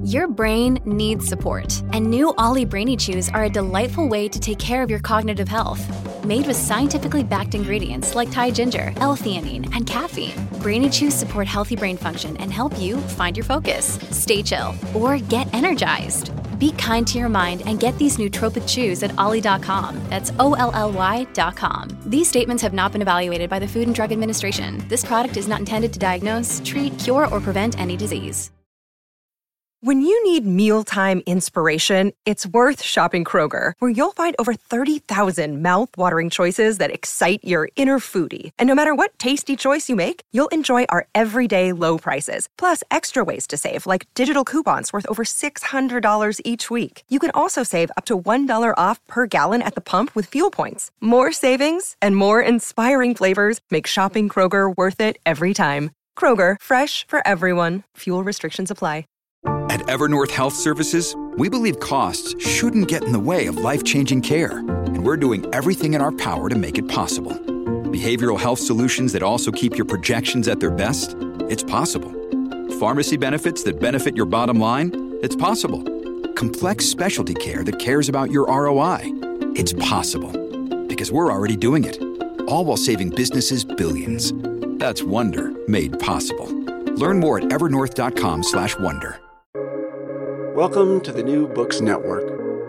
Your brain needs support, and new Ollie Brainy Chews are a delightful way to take care of your cognitive health. Made with scientifically backed ingredients like Thai ginger, L-theanine, and caffeine, Brainy Chews support healthy brain function and help you find your focus, stay chill, or get energized. Be kind to your mind and get these nootropic chews at ollie.com. That's OLLY.com. These statements have not been evaluated by the Food and Drug Administration. This product is not intended to diagnose, treat, cure, or prevent any disease. When you need mealtime inspiration, it's worth shopping Kroger, where you'll find over 30,000 mouth-watering choices that excite your inner foodie. And no matter what tasty choice you make, you'll enjoy our everyday low prices, plus extra ways to save, like digital coupons worth over $600 each week. You can also save up to $1 off per gallon at the pump with fuel points. More savings and more inspiring flavors make shopping Kroger worth it every time. Kroger, fresh for everyone. Fuel restrictions apply. At Evernorth Health Services, we believe costs shouldn't get in the way of life-changing care, and we're doing everything in our power to make it possible. Behavioral health solutions that also keep your projections at their best? It's possible. Pharmacy benefits that benefit your bottom line? It's possible. Complex specialty care that cares about your ROI? It's possible. Because we're already doing it. All while saving businesses billions. That's Wonder made possible. Learn more at evernorth.com/wonder. Welcome to the New Books Network.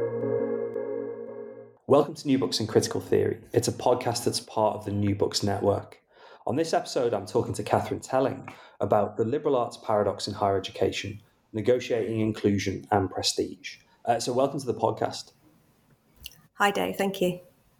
Welcome to New Books in Critical Theory. It's a podcast that's part of the New Books Network. On this episode, I'm talking to Catherine Telling about the liberal arts paradox in higher education, negotiating inclusion and prestige. So welcome to the podcast. Hi, Dave. Thank you.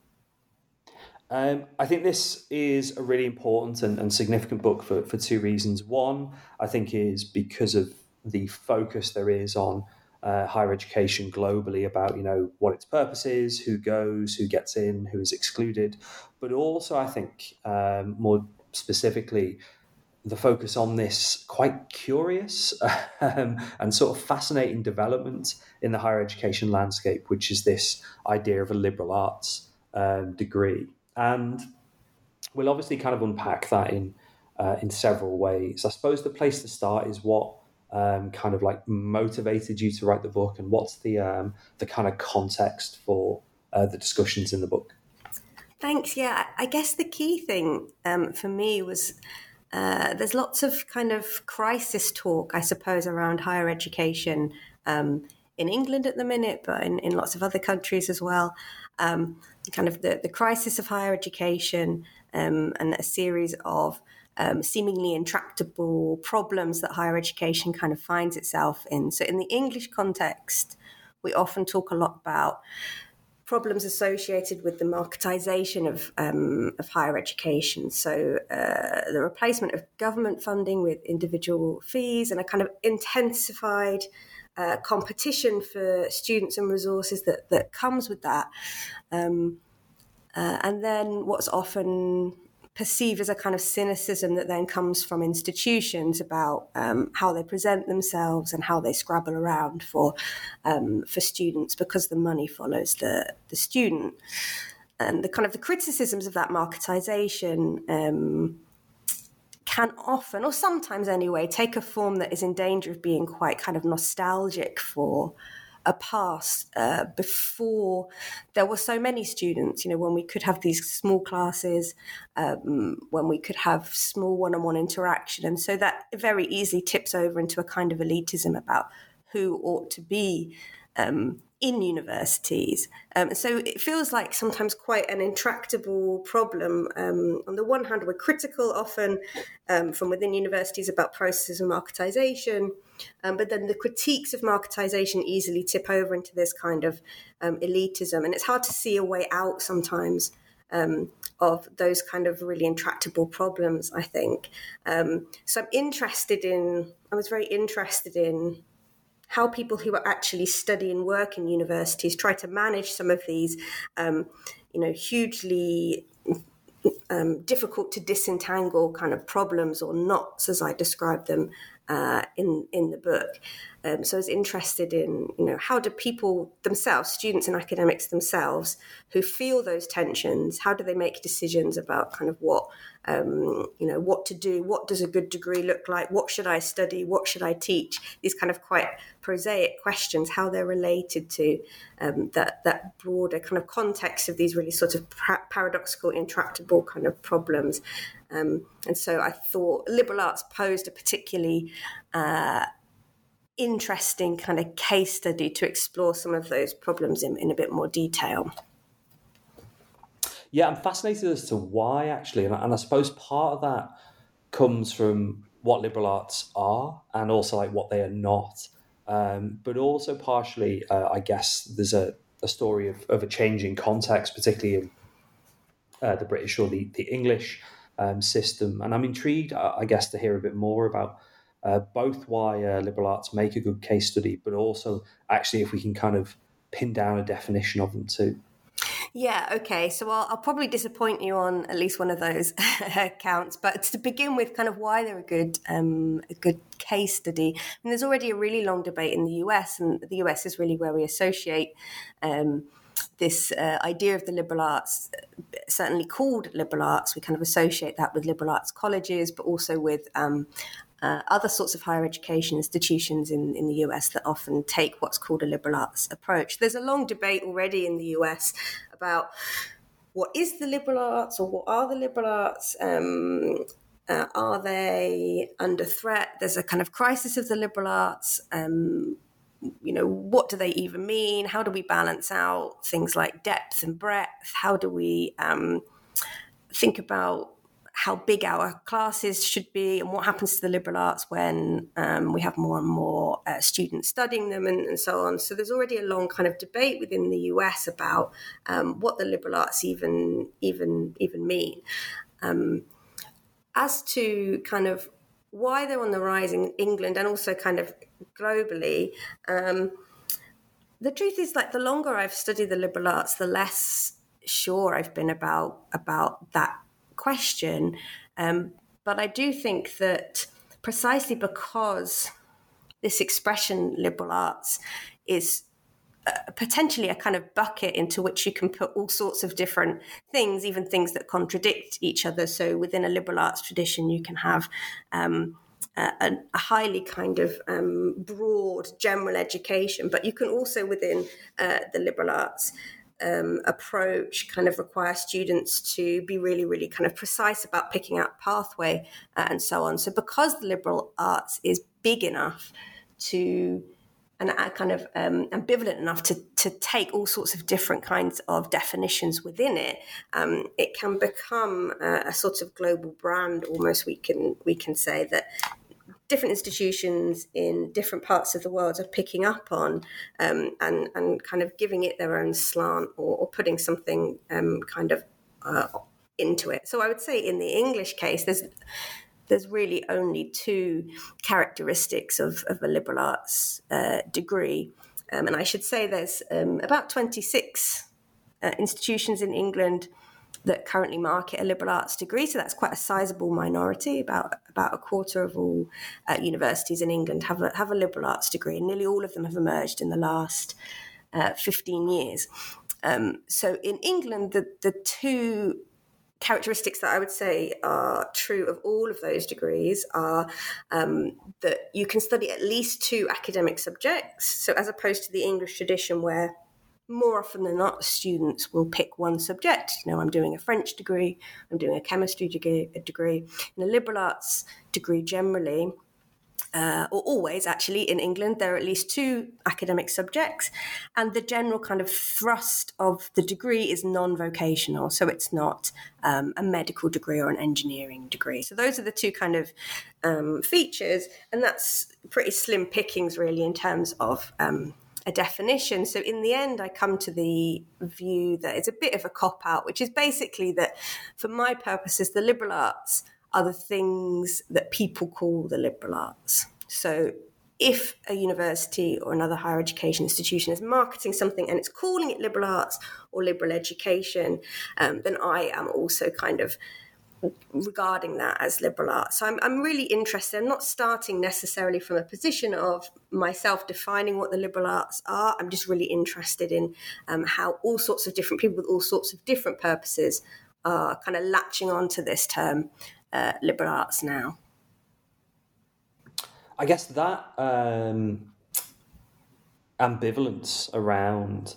I think this is a really important and significant book for two reasons. One, I think, is because of the focus there is on higher education globally about, what its purpose is, who goes, who gets in, who is excluded. But also, I think, more specifically, the focus on this quite curious and sort of fascinating development in the higher education landscape, which is this idea of a liberal arts degree. And we'll obviously kind of unpack that in several ways. I suppose the place to start is what kind of like motivated you to write the book, and what's the kind of context for the discussions in the book? Thanks. Yeah, I guess the key thing for me was there's lots of kind of crisis talk, I suppose, around higher education in England at the minute, but in lots of other countries as well. Kind of the crisis of higher education and a series of seemingly intractable problems that higher education kind of finds itself in. So in the English context, we often talk a lot about problems associated with the marketization of higher education. So the replacement of government funding with individual fees and a kind of intensified competition for students and resources that comes with that. And then what's often perceived as a kind of cynicism that then comes from institutions about how they present themselves and how they scrabble around for students because the money follows the student. And the kind of the criticisms of that marketization can often, or sometimes anyway, take a form that is in danger of being quite kind of nostalgic for a past before there were so many students, when we could have these small classes, when we could have small one-on-one interaction. And so that very easily tips over into a kind of elitism about who ought to be in universities. So it feels like sometimes quite an intractable problem. On the one hand, we're critical often from within universities about processes of marketization, but then the critiques of marketization easily tip over into this kind of elitism. And it's hard to see a way out sometimes of those kind of really intractable problems, I think. So I was very interested in how people who are actually study and work in universities try to manage some of these, hugely difficult to disentangle kind of problems or knots, as I describe them in the book. So I was interested in, how do people themselves, students and academics themselves, who feel those tensions, how do they make decisions about kind of what what to do, what does a good degree look like, what should I study, what should I teach, these kind of quite prosaic questions, how they're related to that broader kind of context of these really sort of paradoxical, intractable kind of problems. And so I thought liberal arts posed a particularly interesting kind of case study to explore some of those problems in a bit more detail. Yeah, I'm fascinated as to why, actually. And I suppose part of that comes from what liberal arts are and also like what they are not. But also partially, I guess, there's a story of a changing context, particularly in the British or the English system. And I'm intrigued, I guess, to hear a bit more about both why liberal arts make a good case study, but also actually if we can kind of pin down a definition of them too. Yeah, okay. So I'll probably disappoint you on at least one of those counts. But to begin with, kind of why they're a good case study. And there's already a really long debate in the US, and the US is really where we associate this idea of the liberal arts, certainly called liberal arts. We kind of associate that with liberal arts colleges, but also with other sorts of higher education institutions in the US that often take what's called a liberal arts approach. There's a long debate already in the US about what is the liberal arts, or what are the liberal arts? Are they under threat? There's a kind of crisis of the liberal arts. What do they even mean? How do we balance out things like depth and breadth? How do we think about how big our classes should be, and what happens to the liberal arts when we have more and more students studying them, and so on. So there's already a long kind of debate within the US about what the liberal arts even mean. As to kind of why they're on the rise in England and also kind of globally, the truth is, like, the longer I've studied the liberal arts, the less sure I've been about that question. But I do think that precisely because this expression liberal arts is potentially a kind of bucket into which you can put all sorts of different things, even things that contradict each other. So within a liberal arts tradition, you can have a highly kind of broad general education, but you can also within the liberal arts approach kind of require students to be really, really kind of precise about picking out pathway and so on. So because the liberal arts is big enough to and kind of ambivalent enough to take all sorts of different kinds of definitions within it, it can become a sort of global brand almost. We can say that different institutions in different parts of the world are picking up on and kind of giving it their own slant or putting something kind of into it. So I would say in the English case, there's really only two characteristics of a liberal arts degree. And I should say there's about 26 institutions in England that currently market a liberal arts degree. So that's quite a sizable minority. About a quarter of all universities in England have a liberal arts degree, and nearly all of them have emerged in the last 15 years. So in England, the two characteristics that I would say are true of all of those degrees are that you can study at least two academic subjects. So as opposed to the English tradition where more often than not, students will pick one subject. I'm doing a French degree, I'm doing a chemistry degree. In a liberal arts degree generally, or always actually in England, there are at least two academic subjects, and the general kind of thrust of the degree is non-vocational, so it's not a medical degree or an engineering degree. So those are the two kind of features, and that's pretty slim pickings really in terms of a definition. So in the end, I come to the view that it's a bit of a cop-out, which is basically that for my purposes, the liberal arts are the things that people call the liberal arts. So if a university or another higher education institution is marketing something and it's calling it liberal arts or liberal education, then I am also kind of regarding that as liberal arts. So I'm really interested. I'm not starting necessarily from a position of myself defining what the liberal arts are. I'm just really interested in how all sorts of different people with all sorts of different purposes are kind of latching onto this term liberal arts now? I guess that ambivalence around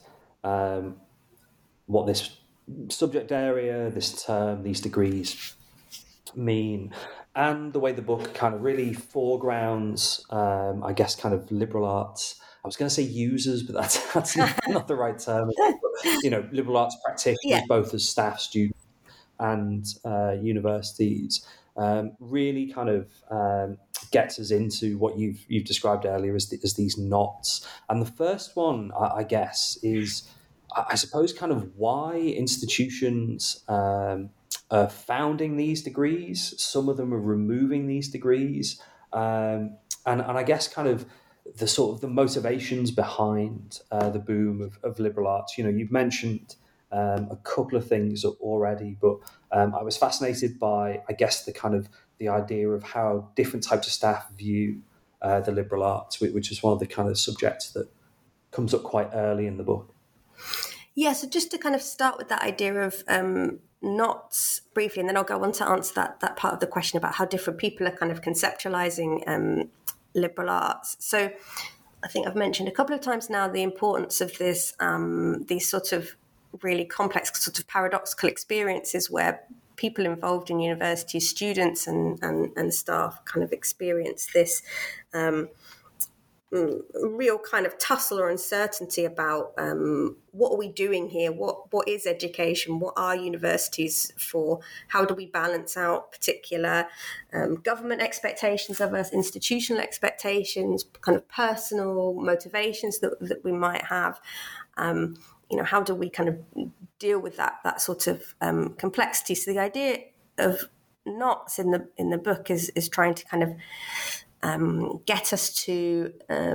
what this subject area, this term, these degrees mean, and the way the book kind of really foregrounds, I guess, kind of liberal arts. I was going to say users, but that's not the right term. But, liberal arts practitioners, both as staff, students, and universities, really kind of gets us into what you've described earlier as these knots. And the first one, I guess, is, I suppose, kind of why institutions are founding these degrees. Some of them are removing these degrees, and I guess kind of the sort of the motivations behind the boom of liberal arts. You've mentioned a couple of things already, but I was fascinated by, I guess, the idea of how different types of staff view the liberal arts, which is one of the kind of subjects that comes up quite early in the book. Yeah, so just to kind of start with that idea of knots briefly, and then I'll go on to answer that part of the question about how different people are kind of conceptualizing liberal arts. So I think I've mentioned a couple of times now the importance of this, these sort of really complex, sort of paradoxical experiences where people involved in universities, students and staff, kind of experience this real kind of tussle or uncertainty about what are we doing here? What is education? What are universities for? How do we balance out particular government expectations of us, institutional expectations, kind of personal motivations that we might have? How do we kind of deal with that sort of complexity? So the idea of knots in the book is trying to kind of get us to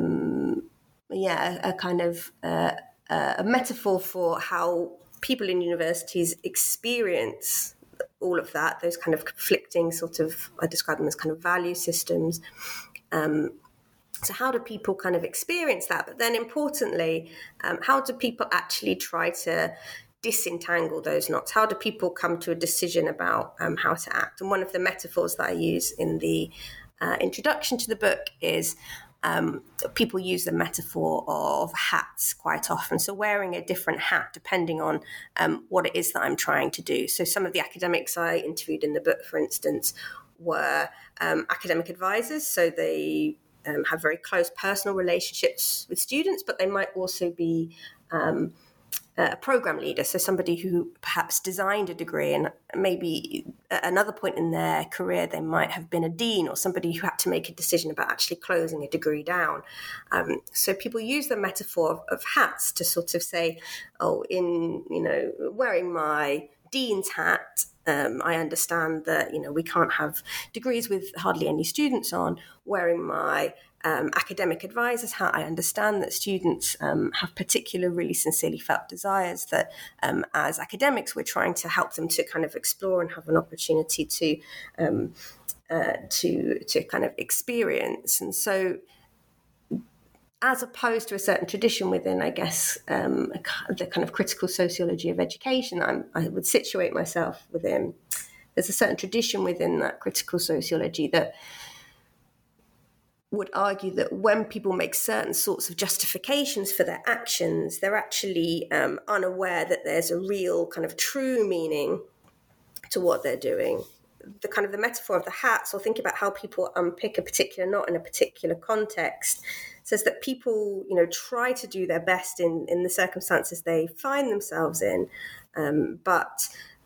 a kind of a metaphor for how people in universities experience all of that, those kind of conflicting sort of, I describe them as kind of value systems. So how do people kind of experience that? But then importantly, how do people actually try to disentangle those knots? How do people come to a decision about how to act? And one of the metaphors that I use in the introduction to the book is people use the metaphor of hats quite often. So wearing a different hat depending on what it is that I'm trying to do. So some of the academics I interviewed in the book, for instance, were academic advisors. So they have very close personal relationships with students, but they might also be a program leader, so somebody who perhaps designed a degree, and maybe at another point in their career they might have been a dean or somebody who had to make a decision about actually closing a degree down. So people use the metaphor of hats to sort of say, in wearing my dean's hat, I understand that we can't have degrees with hardly any students on. Wearing my academic advisor's hat, I understand that students have particular, really sincerely felt desires that as academics we're trying to help them to kind of explore and have an opportunity to kind of experience. And so, as opposed to a certain tradition within, I guess, the kind of critical sociology of education I would situate myself within, there's a certain tradition within that critical sociology that would argue that when people make certain sorts of justifications for their actions, they're actually unaware that there's a real kind of true meaning to what they're doing. The kind of the metaphor of the hats, or think about how people unpick a particular knot in a particular context, says that people, try to do their best in the circumstances they find themselves in, but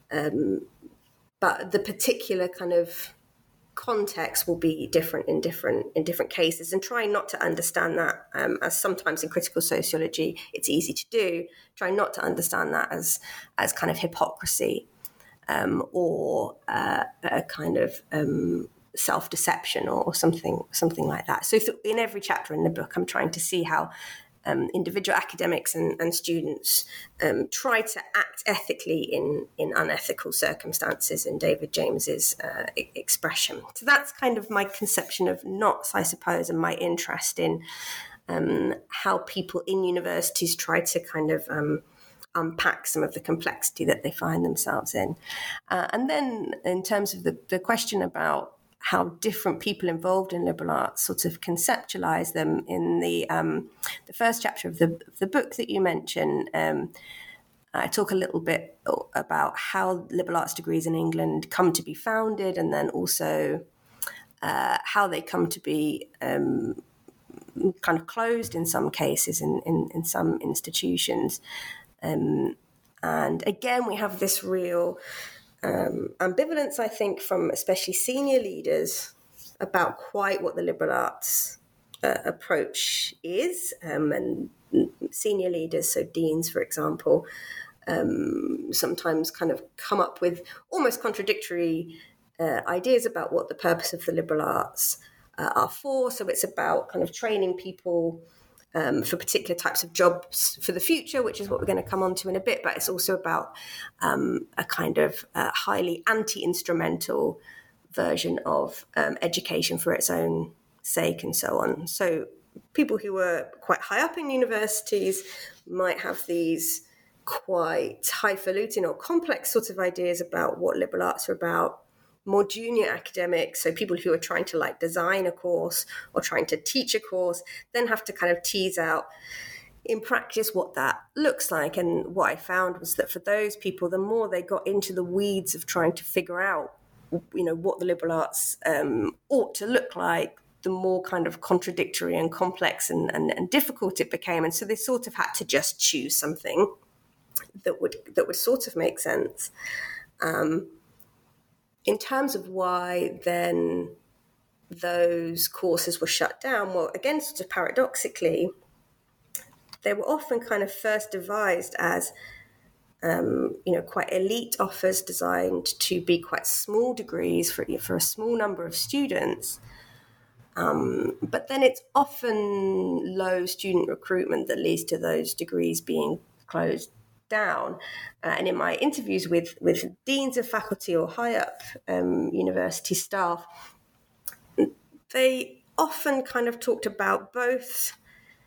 the particular kind of context will be different in different cases, and trying not to understand that as sometimes in critical sociology it's easy to do, trying not to understand that as kind of hypocrisy or a kind of self-deception or something like that. So in every chapter in the book I'm trying to see how individual academics and students try to act ethically in unethical circumstances, in David James's expression. So that's kind of my conception of knots, I suppose, and my interest in how people in universities try to kind of unpack some of the complexity that they find themselves in. And then in terms of the question about how different people involved in liberal arts sort of conceptualize them, in the first chapter of the book that you mentioned, I talk a little bit about how liberal arts degrees in England come to be founded, and then also how they come to be kind of closed in some cases in some institutions. And again, we have this real ambivalence, I think, from especially senior leaders about quite what the liberal arts approach is. And senior leaders, so deans, for example, sometimes kind of come up with almost contradictory ideas about what the purpose of the liberal arts are for. So it's about kind of training people for particular types of jobs for the future, which is what we're going to come on to in a bit. But it's also about a kind of highly anti-instrumental version of education for its own sake and so on. So people who were quite high up in universities might have these quite highfalutin or complex sorts of ideas about what liberal arts are about. More junior academics, so people who are trying to like design a course or trying to teach a course, then have to kind of tease out in practice what that looks like. And what I found was that for those people, the more they got into the weeds of trying to figure out, what the liberal arts ought to look like, the more kind of contradictory and complex and difficult it became. And so they sort of had to just choose something that would sort of make sense. In terms of why then those courses were shut down, well, again, sort of paradoxically, they were often kind of first devised as, quite elite offers designed to be quite small degrees for a small number of students. But then it's often low student recruitment that leads to those degrees being closed down. And in my interviews with deans of faculty or high up university staff, they often kind of talked about both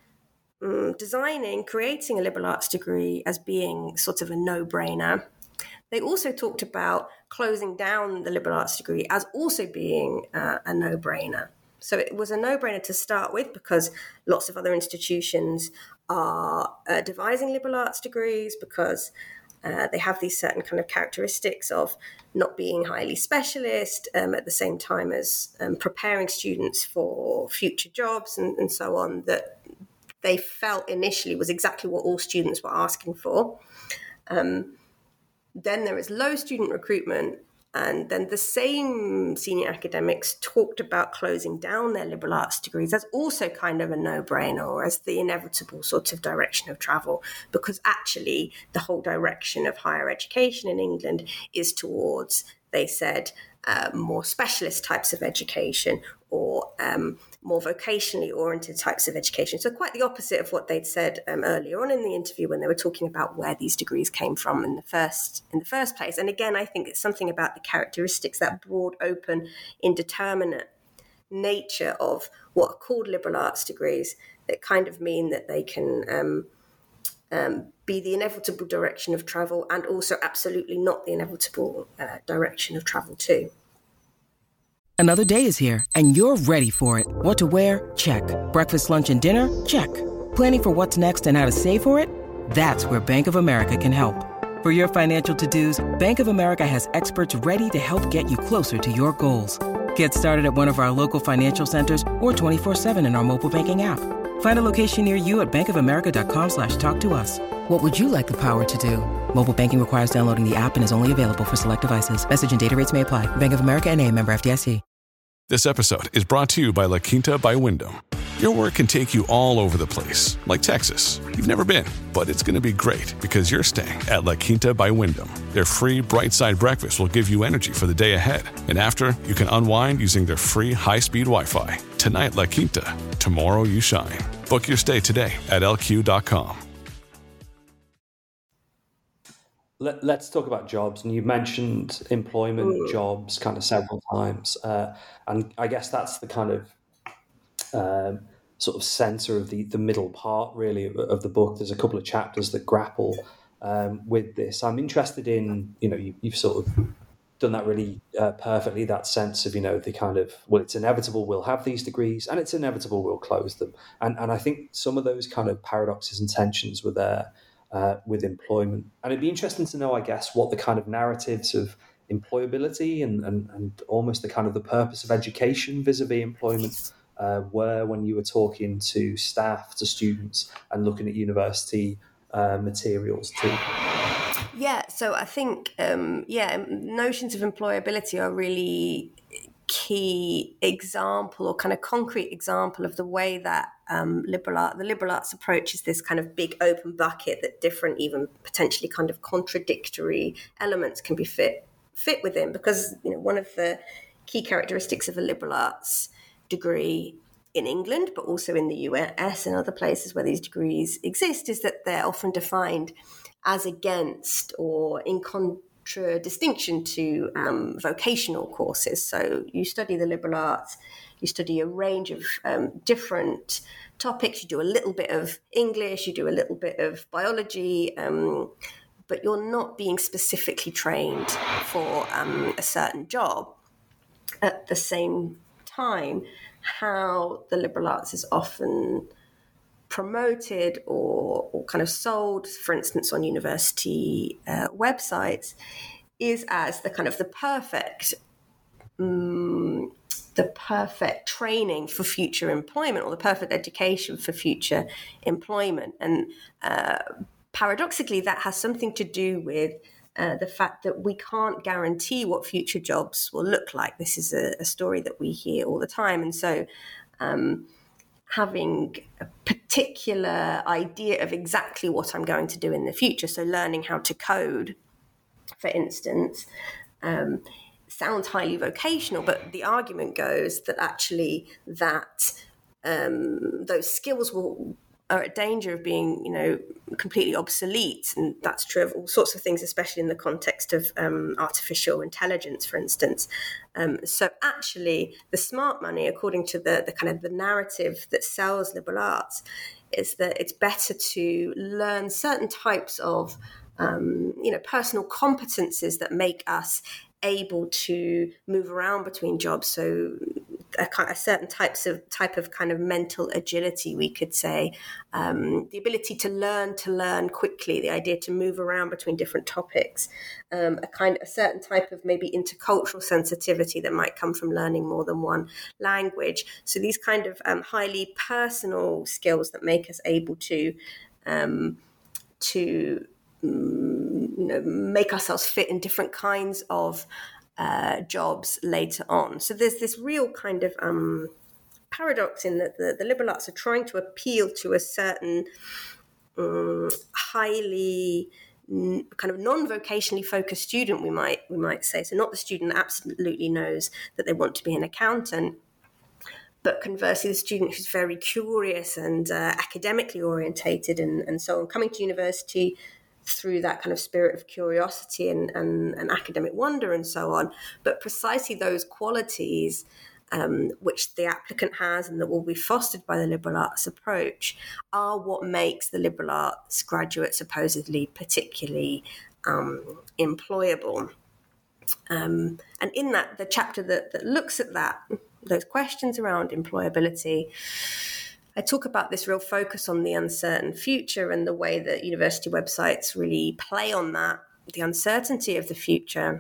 creating a liberal arts degree as being sort of a no-brainer. They also talked about closing down the liberal arts degree as also being a no-brainer. So it was a no-brainer to start with because lots of other institutions are devising liberal arts degrees because they have these certain kind of characteristics of not being highly specialist at the same time as preparing students for future jobs and so on, that they felt initially was exactly what all students were asking for. Then there is low student recruitment. And then the same senior academics talked about closing down their liberal arts degrees as also kind of a no-brainer, or as the inevitable sort of direction of travel, because actually the whole direction of higher education in England is towards, they said, more specialist types of education or more vocationally oriented types of education. So quite the opposite of what they'd said earlier on in the interview when they were talking about where these degrees came from in the first place. And again, I think it's something about the characteristics, that broad, open, indeterminate nature of what are called liberal arts degrees, that kind of mean that they can be the inevitable direction of travel and also absolutely not the inevitable direction of travel too. Another day is here, and you're ready for it. What to wear? Check. Breakfast, lunch, and dinner? Check. Planning for what's next and how to save for it? That's where Bank of America can help. For your financial to-dos, Bank of America has experts ready to help get you closer to your goals. Get started at one of our local financial centers or 24/7 in our mobile banking app. Find a location near you at bankofamerica.com/talktous. What would you like the power to do? Mobile banking requires downloading the app and is only available for select devices. Message and data rates may apply. Bank of America NA, member FDIC. This episode is brought to you by La Quinta by Wyndham. Your work can take you all over the place, like Texas. You've never been, but it's going to be great because you're staying at La Quinta by Wyndham. Their free Bright Side breakfast will give you energy for the day ahead. And after, you can unwind using their free high-speed Wi-Fi. Tonight, La Quinta. Tomorrow, you shine. Book your stay today at lq.com. Let's talk about jobs. And you mentioned employment, jobs kind of several times. And I guess that's the kind of sort of center of the middle part, really, of the book. There's a couple of chapters that grapple with this. I'm interested in, you've sort of done that really perfectly, that sense of, the kind of, well, it's inevitable we'll have these degrees and it's inevitable we'll close them. And I think some of those kind of paradoxes and tensions were there with employment. And it'd be interesting to know, I guess, what the kind of narratives of employability and almost the kind of the purpose of education vis-a-vis employment were when you were talking to staff, to students, and looking at university materials too. Yeah, so I think, notions of employability are really key example or kind of concrete example of the way that the liberal arts approach is this kind of big open bucket that different, even potentially kind of contradictory elements can be fit within. Because, one of the key characteristics of a liberal arts degree in England, but also in the US and other places where these degrees exist, is that they're often defined as against or in contradistinction to vocational courses. So you study the liberal arts, you study a range of different topics, you do a little bit of English, you do a little bit of biology, but you're not being specifically trained for a certain job. At the same time, how the liberal arts is often promoted or kind of sold, for instance, on university websites, is as the kind of the perfect training for future employment, or the perfect education for future employment. And paradoxically, that has something to do with the fact that we can't guarantee what future jobs will look like. This is a story that we hear all the time. And so having a particular idea of exactly what I'm going to do in the future, so learning how to code, for instance, sounds highly vocational, but the argument goes that actually those skills are at danger of being, completely obsolete. And that's true of all sorts of things, especially in the context of artificial intelligence, for instance. So actually, the smart money, according to the kind of the narrative that sells liberal arts, is that it's better to learn certain types of, personal competences that make us able to move around between jobs. So a certain type of kind of mental agility, we could say, the ability to learn quickly, the idea to move around between different topics, a certain type of maybe intercultural sensitivity that might come from learning more than one language. So these kind of highly personal skills that make us able to make ourselves fit in different kinds of jobs later on. So there's this real kind of paradox in that the liberal arts are trying to appeal to a certain highly kind of non-vocationally focused student, we might say. So not the student that absolutely knows that they want to be an accountant, but conversely, the student who's very curious and academically orientated and so on, coming to university through that kind of spirit of curiosity and academic wonder and so on. But precisely those qualities which the applicant has and that will be fostered by the liberal arts approach are what makes the liberal arts graduate supposedly particularly employable. And in that, the chapter that looks at those questions around employability, I talk about this real focus on the uncertain future and the way that university websites really play on that, the uncertainty of the future.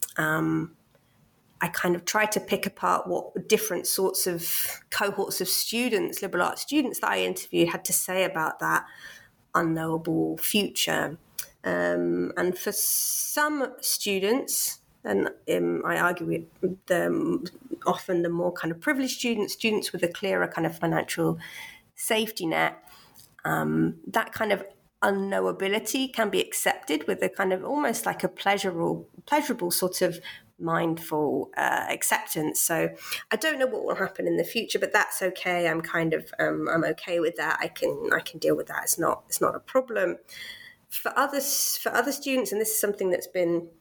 I kind of try to pick apart what different sorts of cohorts of students, liberal arts students that I interviewed, had to say about that unknowable future. And for some students, and I argue with often the more kind of privileged students with a clearer kind of financial safety net, that kind of unknowability can be accepted with a kind of almost like a pleasurable sort of mindful acceptance. So I don't know what will happen in the future, but that's okay. I'm kind of I'm okay with that. I can deal with that. It's not a problem. For other students, and this is something that's been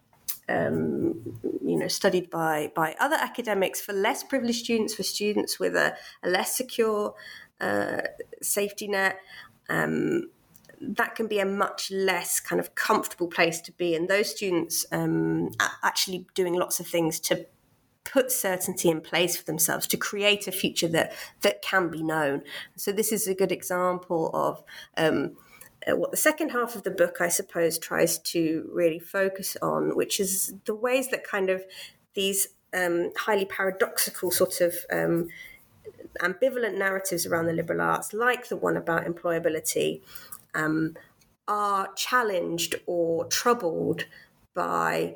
studied by other academics, for less privileged students, for students with a less secure safety net, that can be a much less kind of comfortable place to be. And those students actually doing lots of things to put certainty in place for themselves, to create a future that can be known. So this is a good example of what the second half of the book, I suppose, tries to really focus on, which is the ways that kind of these highly paradoxical sort of ambivalent narratives around the liberal arts, like the one about employability, are challenged or troubled by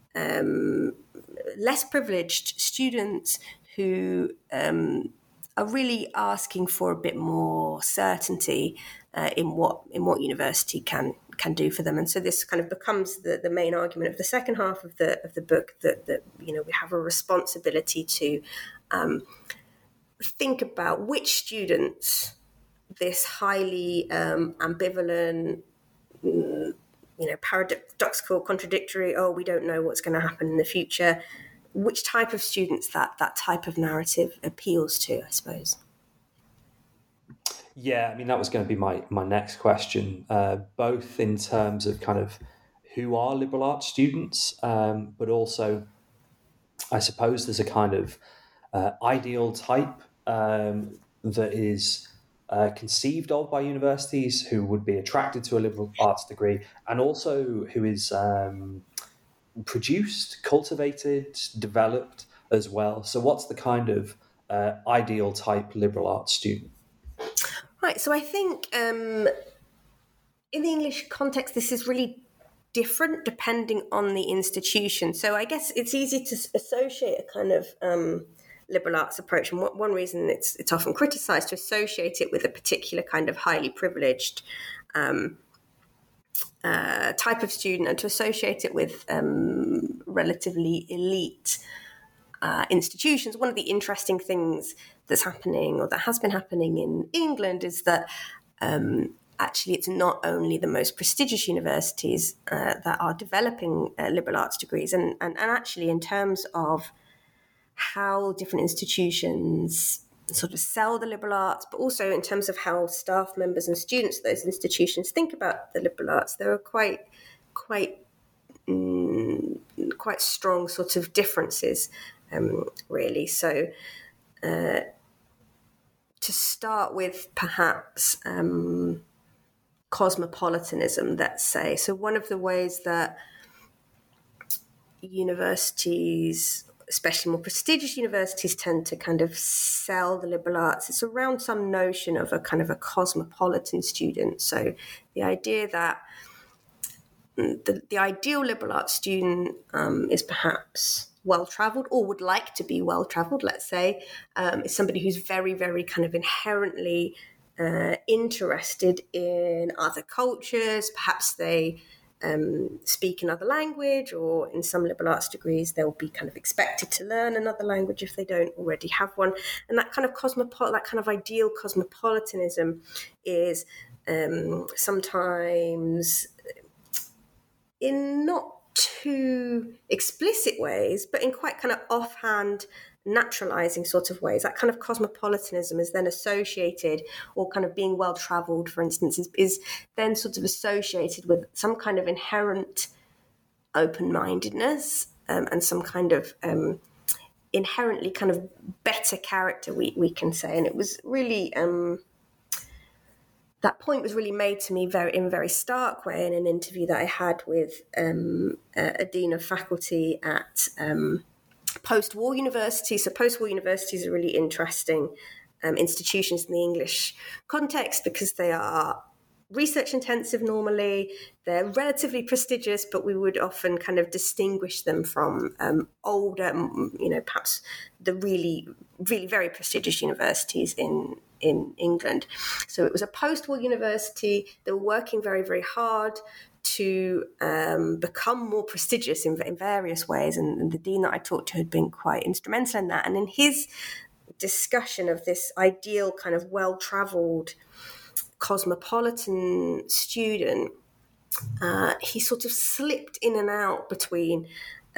less privileged students who are really asking for a bit more certainty in what university can do for them. And so this kind of becomes the main argument of the second half of the book, that we have a responsibility to think about which students this highly ambivalent, paradoxical, contradictory, we don't know what's going to happen in the future, which type of students that type of narrative appeals to, I suppose. Yeah, I mean, that was going to be my next question, both in terms of kind of who are liberal arts students, but also, I suppose there's a kind of ideal type that is conceived of by universities who would be attracted to a liberal arts degree, and also who is produced, cultivated, developed as well. So what's the kind of ideal type liberal arts student? Right, so I think in the English context, this is really different depending on the institution. So I guess it's easy to associate a kind of liberal arts approach, and one reason it's often criticised, to associate it with a particular kind of highly privileged type of student, and to associate it with relatively elite institutions. One of the interesting things that's happening, or that has been happening in England, is that actually it's not only the most prestigious universities that are developing liberal arts degrees, and actually in terms of how different institutions sort of sell the liberal arts, but also in terms of how staff members and students of those institutions think about the liberal arts, there are quite strong sort of differences, really. So to start with, perhaps cosmopolitanism, let's say. So one of the ways that universities, especially more prestigious universities, tend to kind of sell the liberal arts, it's around some notion of a kind of a cosmopolitan student. So the idea that the ideal liberal arts student is perhaps well-travelled, or would like to be well-travelled, let's say, is somebody who's very, very kind of inherently interested in other cultures. Perhaps they speak another language, or in some liberal arts degrees they'll be kind of expected to learn another language if they don't already have one. And that kind of that kind of ideal cosmopolitanism is sometimes, in not too explicit ways, but in quite kind of offhand, naturalizing sort of ways, that kind of cosmopolitanism is then associated, or kind of being well-travelled, for instance, is then sort of associated with some kind of inherent open-mindedness and some kind of inherently kind of better character, we can say. And it was really... that point was really made to me in a very stark way in an interview that I had with a dean of faculty at post-war universities. So post-war universities are really interesting institutions in the English context, because they are research intensive normally, they're relatively prestigious, but we would often kind of distinguish them from older, perhaps the really, really very prestigious universities in England. So it was a post-war university. They were working very, very hard to become more prestigious in various ways. And the dean that I talked to had been quite instrumental in that. And in his discussion of this ideal kind of well-travelled cosmopolitan student, he sort of slipped in and out between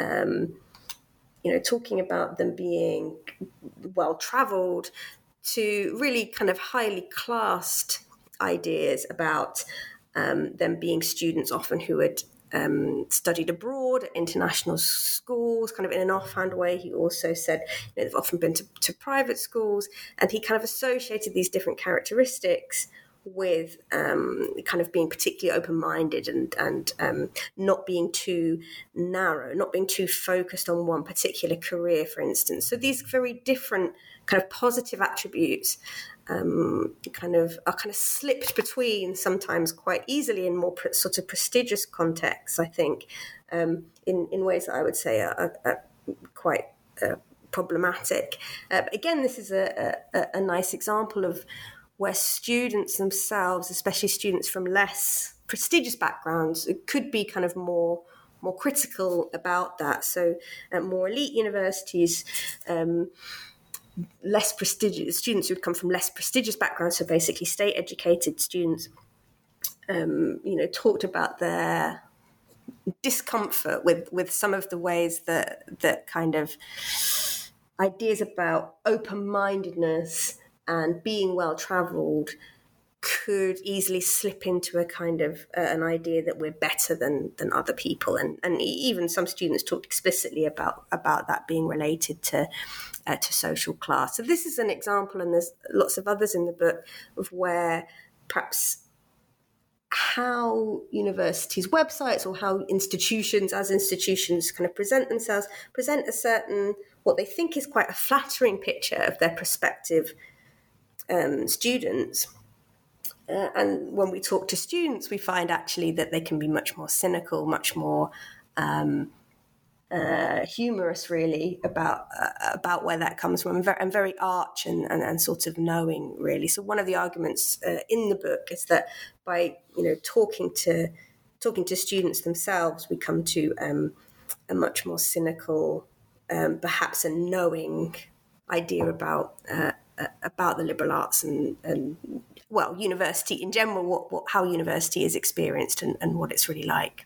talking about them being well-travelled to really kind of highly classed ideas about them being students often who had studied abroad at international schools, kind of in an offhand way. He also said they've often been to private schools, and he kind of associated these different characteristics with kind of being particularly open-minded and not being too narrow, not being too focused on one particular career, for instance. So these very different kind of positive attributes kind of slipped between sometimes quite easily in more sort of prestigious contexts, I think, in ways that I would say are quite problematic. But again, this is a nice example of where students themselves, especially students from less prestigious backgrounds, could be kind of more critical about that. So at more elite universities, less prestigious students who'd come from less prestigious backgrounds, so basically state-educated students, talked about their discomfort with some of the ways that kind of ideas about open-mindedness and being well-travelled could easily slip into a kind of an idea that we're better than other people, and even some students talked explicitly about that being related to social class. So this is an example, and there's lots of others in the book, of where perhaps how universities' websites or how institutions kind of present themselves, present a certain, what they think is quite a flattering picture of their prospective students. And when we talk to students, we find actually that they can be much more cynical, much more humorous, really, about where that comes from, and very arch and sort of knowing, really. So one of the arguments in the book is that by talking to students themselves, we come to a much more cynical, perhaps a knowing idea about the liberal arts and university in general, how university is experienced and what it's really like.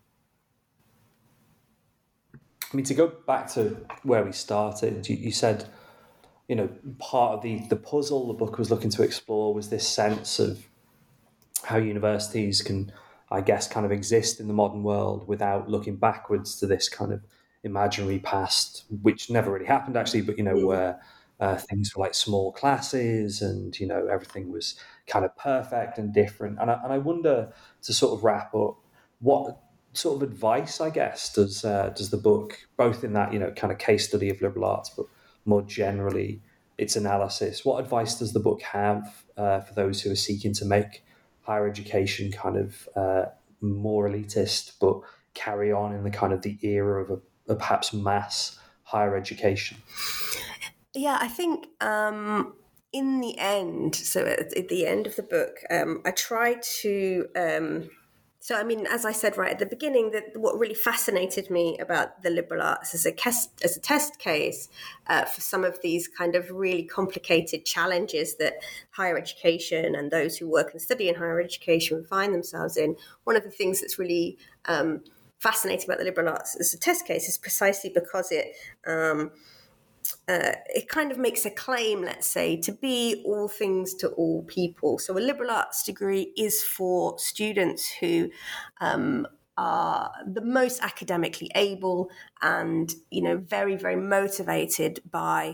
I mean, to go back to where we started, you said, part of the puzzle the book was looking to explore was this sense of how universities can, I guess, kind of exist in the modern world without looking backwards to this kind of imaginary past, which never really happened, actually, but, where things were like small classes and, everything was kind of perfect and different. And I wonder, to sort of wrap up, what sort of advice, I guess, does the book, both in that, kind of case study of liberal arts, but more generally its analysis, what advice does the book have for those who are seeking to make higher education kind of more elitist, but carry on in the kind of the era of a perhaps mass higher education? Yeah, I think in the end, so at the end of the book, I try to... So, I mean, as I said right at the beginning, that what really fascinated me about the liberal arts as a test case for some of these kind of really complicated challenges that higher education and those who work and study in higher education find themselves in. One of the things that's really fascinating about the liberal arts as a test case is precisely because it kind of makes a claim, let's say, to be all things to all people. So a liberal arts degree is for students who are the most academically able and, very, very motivated by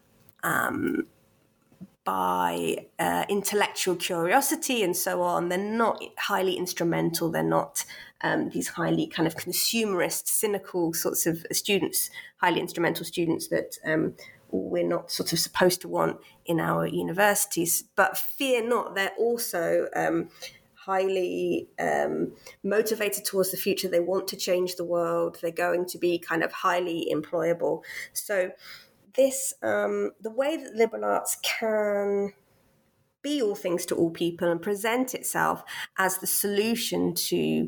intellectual curiosity and so on. They're not highly instrumental. They're not these highly kind of consumerist, cynical sorts of students, highly instrumental students that we're not sort of supposed to want in our universities. But fear not, they're also highly motivated towards the future. They want to change the world. They're going to be kind of highly employable. So this, the way that liberal arts can be all things to all people and present itself as the solution to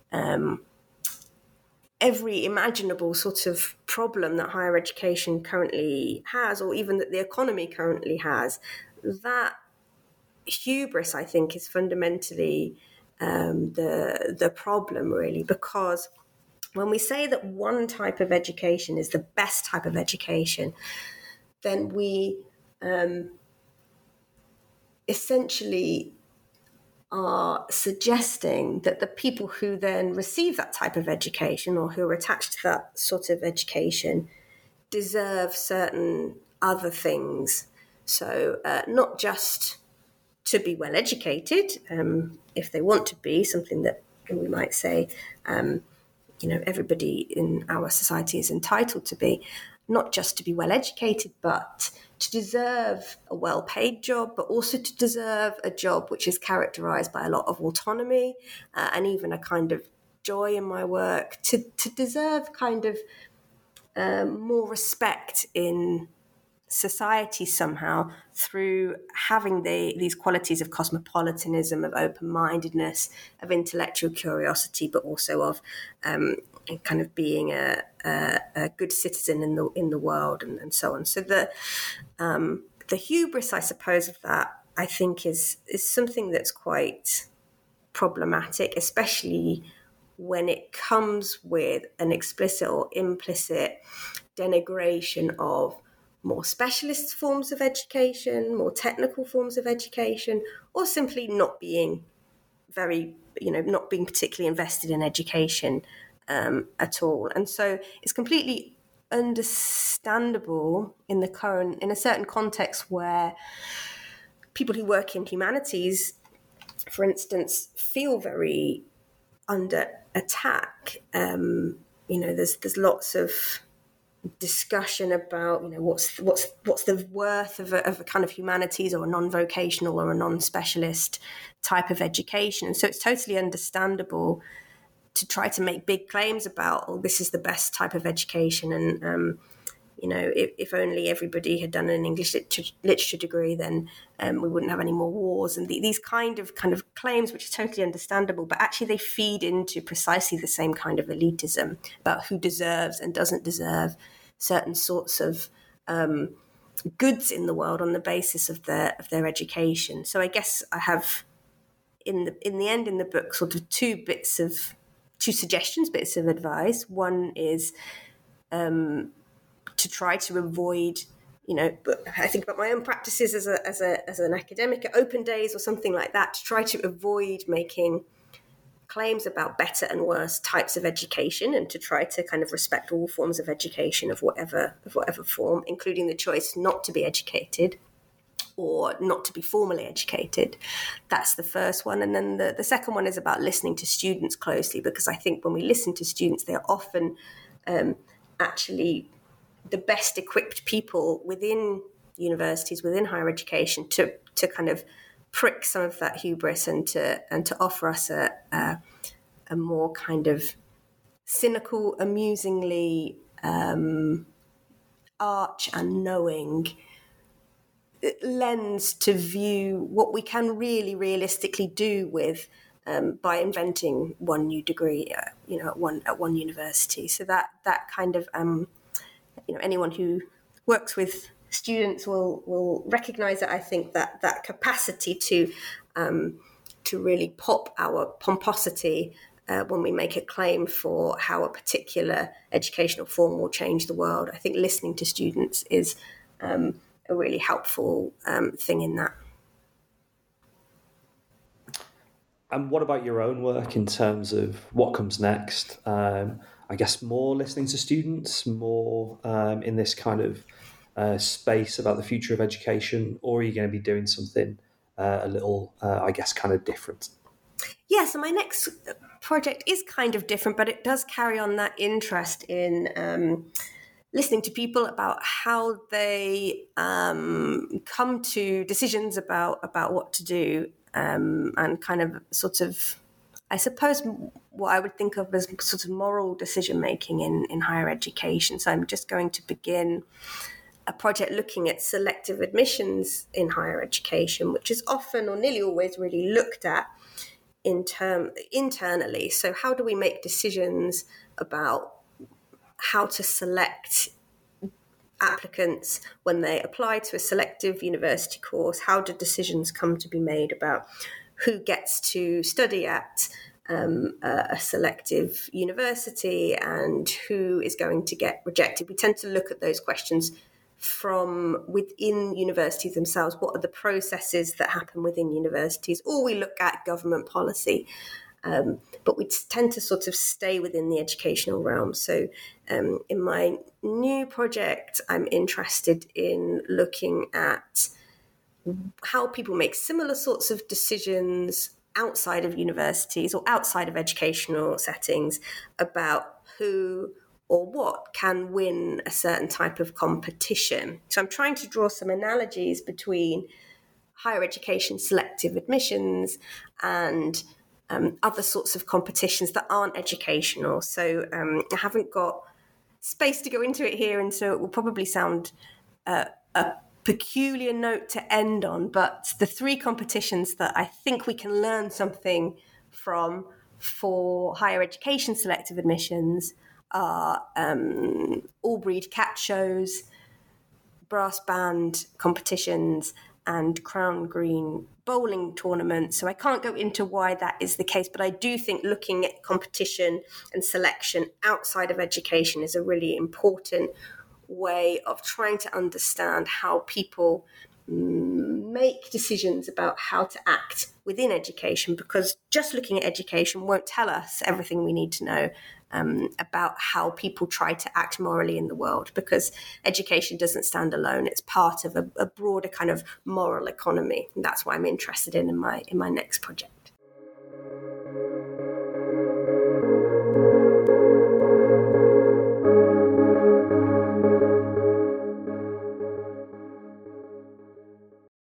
every imaginable sort of problem that higher education currently has, or even that the economy currently has, that hubris, I think, is fundamentally the problem, really, because when we say that one type of education is the best type of education, then we essentially are suggesting that the people who then receive that type of education or who are attached to that sort of education deserve certain other things. So not just to be well educated, if they want to be, something that we might say, everybody in our society is entitled to be, not just to be well educated, but to deserve a well-paid job, but also to deserve a job which is characterized by a lot of autonomy and even a kind of joy in my work, to deserve kind of more respect in society somehow through having these qualities of cosmopolitanism, of open-mindedness, of intellectual curiosity, but also of kind of being a good citizen in the world and so on. So the hubris, I suppose, of that, I think is something that's quite problematic, especially when it comes with an explicit or implicit denigration of more specialist forms of education, more technical forms of education, or simply not being not being particularly invested in education at all. And so it's completely understandable in a certain context where people who work in humanities, for instance, feel very under attack. There's lots of discussion about what's the worth of a kind of humanities or a non-vocational or a non-specialist type of education. And so it's totally understandable to try to make big claims about, this is the best type of education, and if only everybody had done an English literature degree, then we wouldn't have any more wars, and these kind of claims, which is totally understandable, but actually they feed into precisely the same kind of elitism about who deserves and doesn't deserve certain sorts of goods in the world on the basis of their education. So I guess I have in the end in the book sort of two suggestions, bits of advice. One is to try to avoid, but I think about my own practices as an academic at Open Days or something like that, to try to avoid making claims about better and worse types of education, and to try to kind of respect all forms of education of whatever form, including the choice not to be educated or not to be formally educated. That's the first one. And then the second one is about listening to students closely, because I think when we listen to students, they're often actually the best equipped people within universities, within higher education, to kind of prick some of that hubris and to offer us a more kind of cynical, amusingly arch and knowing lens to view what we can really realistically do with by inventing one new degree, at one university. So that kind of anyone who works with students will recognize that. I think that capacity to really pop our pomposity when we make a claim for how a particular educational form will change the world. I think listening to students is a really helpful thing in that. And what about your own work in terms of what comes next? I guess more listening to students, more in this kind of space about the future of education, or are you going to be doing something a little, I guess, kind of different? Yeah, so my next project is kind of different, but it does carry on that interest in listening to people about how they come to decisions about what to do, and kind of sort of, I suppose, what I would think of as sort of moral decision-making in higher education. So I'm just going to begin a project looking at selective admissions in higher education, which is often or nearly always really looked at internally. So how do we make decisions about how to select applicants when they apply to a selective university course? How do decisions come to be made about who gets to study at a selective university and who is going to get rejected? We tend to look at those questions from within universities themselves. What are the processes that happen within universities? Or we look at government policy. But we tend to sort of stay within the educational realm. So in my new project, I'm interested in looking at how people make similar sorts of decisions outside of universities or outside of educational settings about who or what can win a certain type of competition. So I'm trying to draw some analogies between higher education selective admissions and other sorts of competitions that aren't educational. So I haven't got space to go into it here, and so it will probably sound a peculiar note to end on, but the three competitions that I think we can learn something from for higher education selective admissions are all breed cat shows, brass band competitions, and Crown Green bowling tournaments. So I can't go into why that is the case, but I do think looking at competition and selection outside of education is a really important way of trying to understand how people make decisions about how to act within education, because just looking at education won't tell us everything we need to know about how people try to act morally in the world, because education doesn't stand alone. It's part of a broader kind of moral economy. And that's what I'm interested in my next project.